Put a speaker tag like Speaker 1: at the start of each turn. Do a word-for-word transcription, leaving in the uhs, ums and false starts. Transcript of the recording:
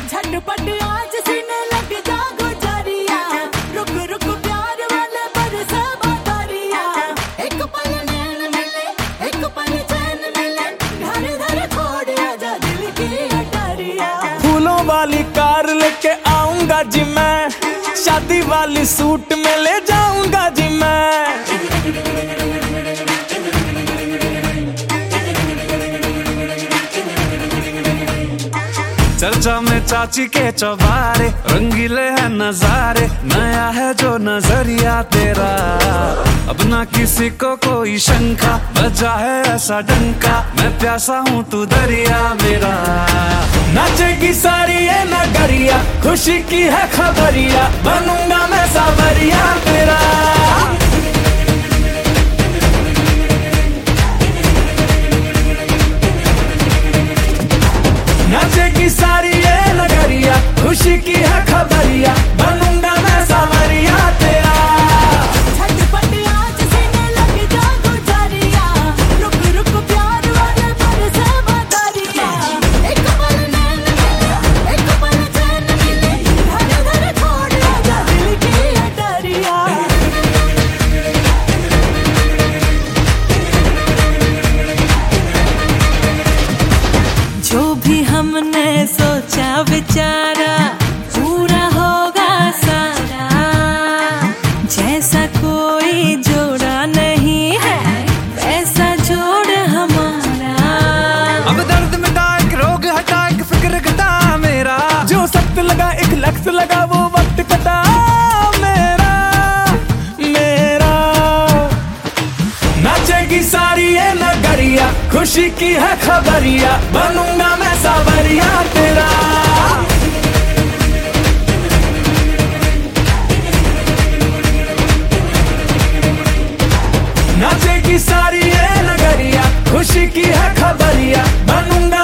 Speaker 1: झटपट आज सीने लग जा गुजारिया, रुक रुक प्यार वाले बरसे बादरिया। एक पल नैन मिले, एक पल चैन मिले, घर घर छोड़ आजा दिल की अटारिया।
Speaker 2: फूलों वाली कार लेके आऊंगा जी मैं, शादी वाली सूट में ले जाऊंगा जी मैं। चर्चा में चाची के चौबारे, रंगीले है नजारे, नया है जो नजरिया तेरा। अब ना किसी को कोई शंका, बजा है ऐसा डंका, मैं प्यासा हूँ तू दरिया मेरा। नाचेगी सारी ये नगरिया, खुशी की है खबरिया, बनूंगा मैं सावरिया तेरा। नाचेगी सारी ये नगरिया, खुशी की है खबरिया, बनूंगा मैं सावरिया तेरा।
Speaker 1: झटपट आज सीने लग जा गुजारिया, रुक रुक प्यार वाले बरसे बादरिया। एक पल नैन मिले, एक पल चैन मिले, घर घर छोड़ आजा दिल की अटारिया। जो भी हमने सोचा विचारा पूरा होगा सारा, जैसा कोई जोड़ा नहीं है वैसा जोड़ हमारा।
Speaker 2: अब दर्द मिटा एक रोग हटा एक फिक्र घटा मेरा, जो सख्त लगा एक लक्स लगा वो वक्त कटा मेरा मेरा। नाचेगी सारी ये नगरिया, खुशी की है खबरिया, बनूंगा मैं सावरिया तेरा। नाचेगी सारी ये नगरिया, खुशी की है खबरिया, बनूंगा